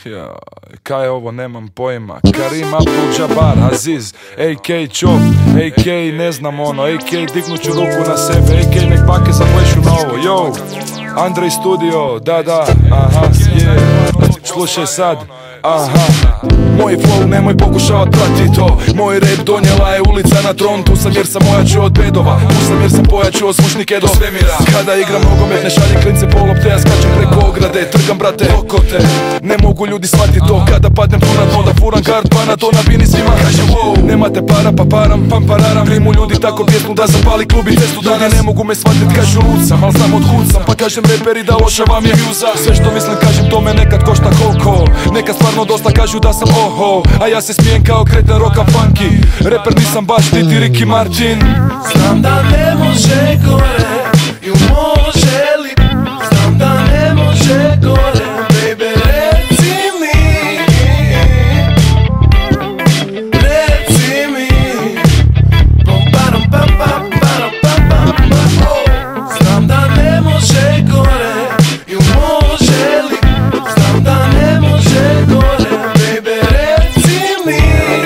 Ja, kaj je ovo, nemam pojma. Karim Abdul-Jabbar, Aziz, AK Čop, AK ne znam ono, AK dignut ću ruku na sebe, AK nek bake zaplešu na ovo. Yo, Andrej Studio, da, aha, slušaj sad, aha. Moj flow nemoj pokušavat prati to. Moj rap donijela je ulica na tron. Tu sam jer sam ojačio od bedova, tu sam jer sam pojačio zvučnike do svemira. Kada igram nogomet ne šaljem klince po lopte, ja skačem preko ograde, trgam brate okote. Ne mogu ljudi shvati to, kada padnem tu na dno, da furam kart pa na to na bini svima kažem wow. Nemate para pa param, pam pararam. Rimu ljudi tako pjesmu da zapali klub i testu danas. Ne mogu me shvatit, kažu lud sam, al znam od kud sam. Pa kažem reperi da loša vam je vjuza. Sve što mislim kažem to me nekad košta koliko. Nekad stvarno dosta kažu da sam oho, a ja se smijem kao kreten roka funky. Reper nisam baš niti Ricky Martin. Znam da ne može gore, ju može li. Znam da ne može gore, baby reci mi. Reci mi. Znam da ne može gore, ju može li. Znam da ne može gore, baby reci mi.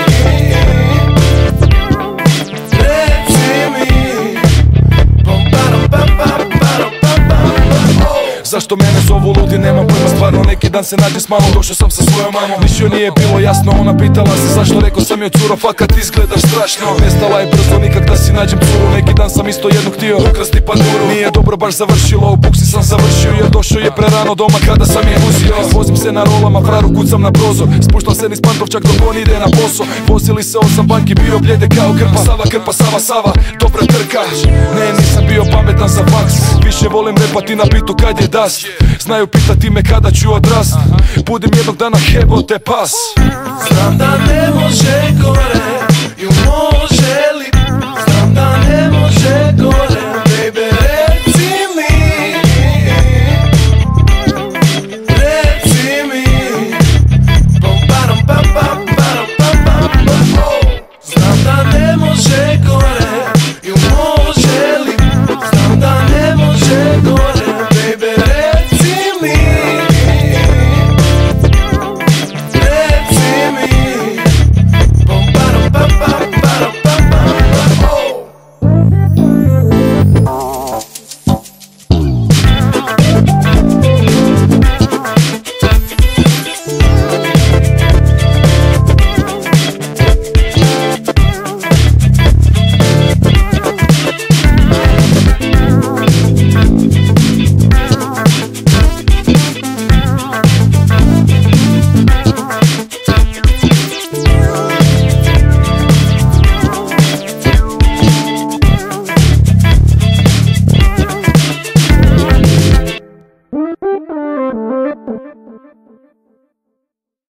Zašto mene zovu ludi, nemam pojma stvarno. Neki dan se nađem s malom, došao sam sa svojom mamom. Ništa nije bilo jasno, ona pitala se zašto. Rekao sam joj curo, fakat izgledaš strašno. Nestala je brzo, nikak da si nađem curu. Neki dan sam isto jednu htio ukrasti panduru. Nije dobro baš završilo, u buksi sam završio. Jer došao je prerano doma kada sam je uzio. Vozim se na rolama, fraru kucam na prozor. Spuštam se niz Pantovčak dok on ide na posao. Vozili se 8 banki, bio bljede kao krpa. Krpa, Sava, dobra trka. Ne, nisam bio pametan za faks. Više volim repati na bitu kad je das. Znaju pitati me kada ću odrast. Budim jednog dana jebote pas. Znam da ne može gore, ju može li. Znam da ne može gore.